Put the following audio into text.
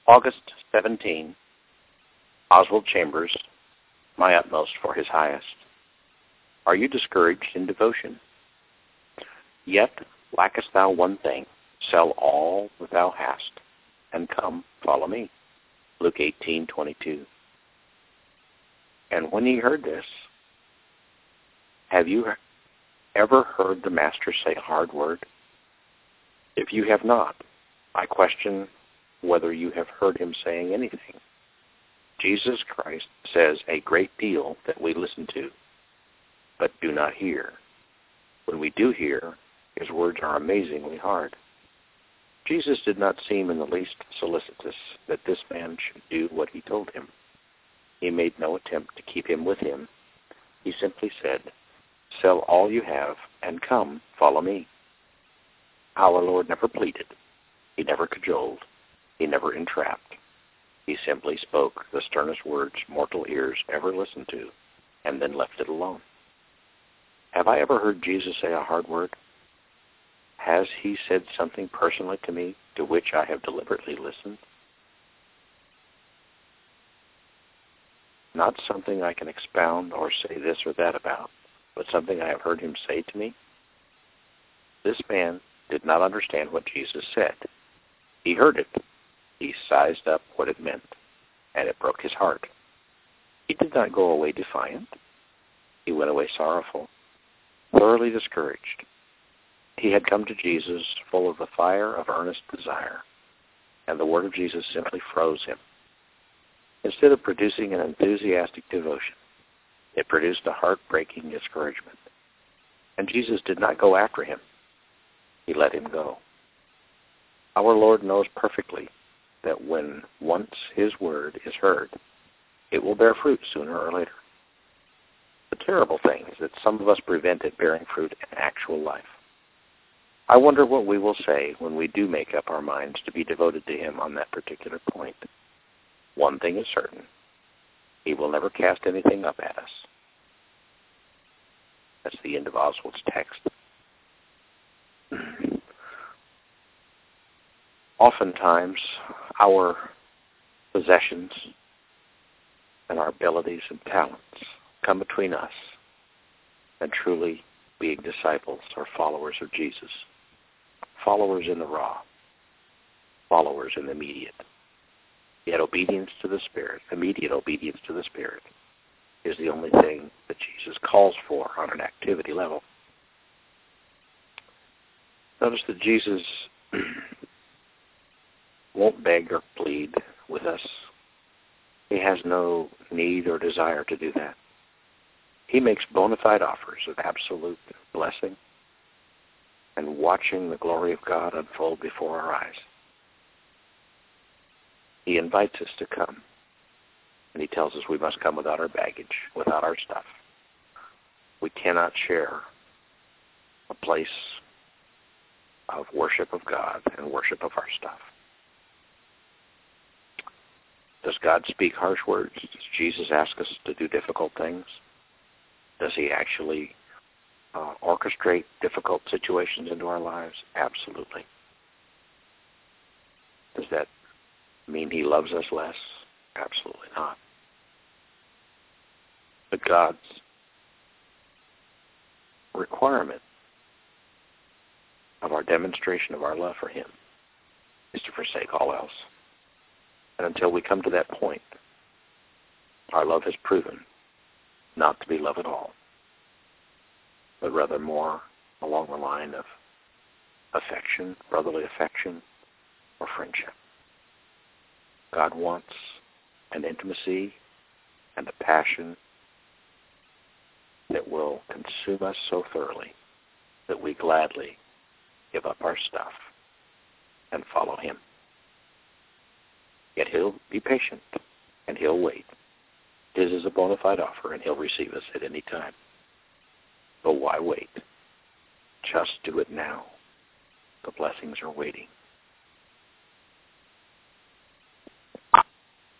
August 17, Oswald Chambers, My Utmost for His Highest. Are you discouraged in devotion? Yet lackest thou one thing, sell all that thou hast, and come, follow me. Luke 18:22. And when ye heard this, have you ever heard the Master say a hard word? If you have not, I question whether you have heard him saying anything. Jesus Christ says a great deal that we listen to, but do not hear. When we do hear, his words are amazingly hard. Jesus did not seem in the least solicitous that this man should do what he told him. He made no attempt to keep him with him. He simply said, sell all you have and come, follow me. Our Lord never pleaded. He never cajoled. He never entrapped. He simply spoke the sternest words mortal ears ever listened to, and then left it alone. Have I ever heard Jesus say a hard word? Has he said something personally to me to which I have deliberately listened? Not something I can expound or say this or that about, but something I have heard him say to me? This man did not understand what Jesus said. He heard it. He sized up what it meant, and it broke his heart. He did not go away defiant. He went away sorrowful, thoroughly discouraged. He had come to Jesus full of the fire of earnest desire, and the word of Jesus simply froze him. Instead of producing an enthusiastic devotion, it produced a heartbreaking discouragement. And Jesus did not go after him. He let him go. Our Lord knows perfectly that when once his word is heard, it will bear fruit sooner or later. The terrible thing is that some of us prevent it bearing fruit in actual life. I wonder what we will say when we do make up our minds to be devoted to him on that particular point. One thing is certain. He will never cast anything up at us. That's the end of Oswald's text. Oftentimes, our possessions and our abilities and talents come between us and truly being disciples or followers of Jesus. Followers in the raw. Followers in the immediate. Yet obedience to the Spirit, immediate obedience to the Spirit, is the only thing that Jesus calls for on an activity level. Notice that Jesus won't beg or plead with us. He has no need or desire to do that. He makes bona fide offers of absolute blessing and watching the glory of God unfold before our eyes. He invites us to come, and he tells us we must come without our baggage, without our stuff. We cannot share a place of worship of God and worship of our stuff. Does God speak harsh words? Does Jesus ask us to do difficult things? Does he actually orchestrate difficult situations into our lives? Absolutely. Does that mean he loves us less? Absolutely not. But God's requirement of our demonstration of our love for him is to forsake all else. And until we come to that point, our love has proven not to be love at all, but rather more along the line of affection, brotherly affection, or friendship. God wants an intimacy and a passion that will consume us so thoroughly that we gladly give up our stuff and follow him. Yet he'll be patient, and he'll wait. His is a bona fide offer, and he'll receive us at any time. But why wait? Just do it now. The blessings are waiting.